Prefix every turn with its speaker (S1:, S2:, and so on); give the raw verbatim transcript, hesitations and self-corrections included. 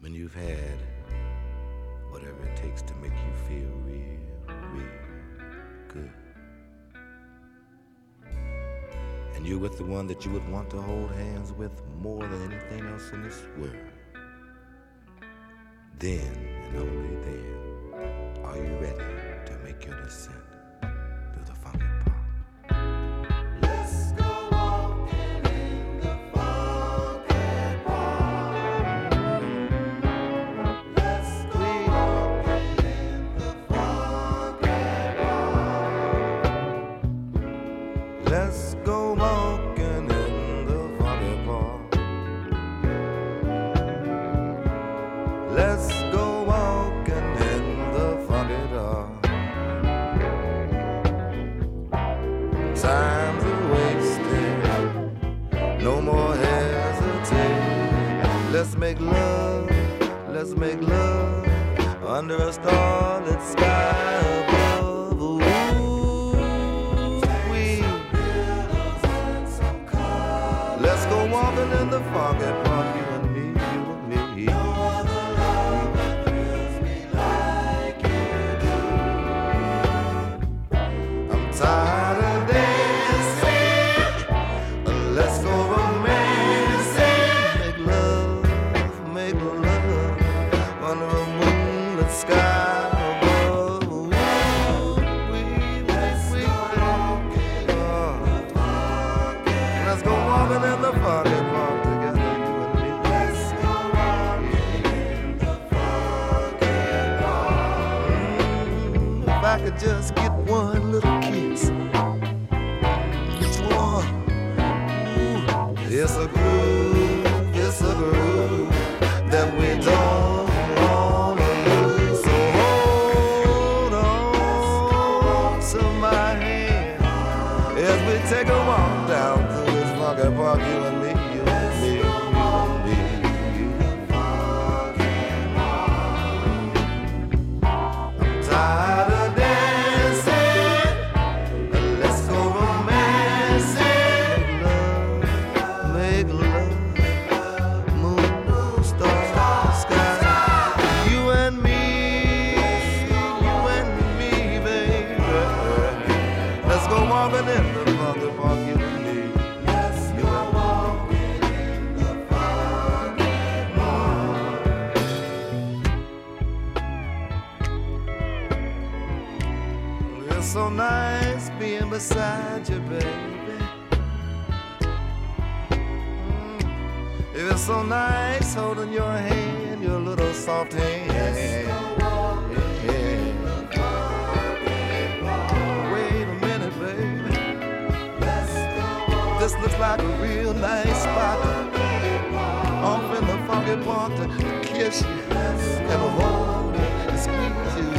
S1: when you've had whatever it takes to make you feel real, real good. And you're with the one that you would want to hold hands with more than anything else in this world. Then, and only then, are you ready to make your descent through the funky park.
S2: Let's go walking in the funky park. Let's go walking in the funky park.
S1: Let's go walking in the funky park. Let's go walking in the funky dark. Time's a wasted, no more hesitating. Let's make love, let's make love under a starlit sky above. Ooh, we. Let's go walking in the funky park, you and me, you and me. I'm tired of dancing. Let's go romancing. Make love, make love under a moonlit sky above. Ooh, we, we, we, uh, let's go walking in the funky park together, you and me.
S2: Let's go walking in the funky park.
S1: Mm, if I could just get one little kiss, just one. Ooh, it's a groove, it's a groove that we don't want to lose. So hold on to my hand as we take a walk down through this funky park, you and me, you and me, you and me. I'm tired of dancing. Let's go romancing. Make love, make love, moon, stars, sky. You and me, you and me, baby. Let's go walking in the funky park, you and me.
S2: Let's go walking in the funky park.
S1: It's so nice being beside you, baby. Mm. It's so nice holding your hand, your little soft hand.
S2: Let's go walking in the funky park.
S1: Wait a minute, baby.
S2: Let's go walking
S1: This looks like a real nice spot off in the funky park to kiss you and hold you and squeeze you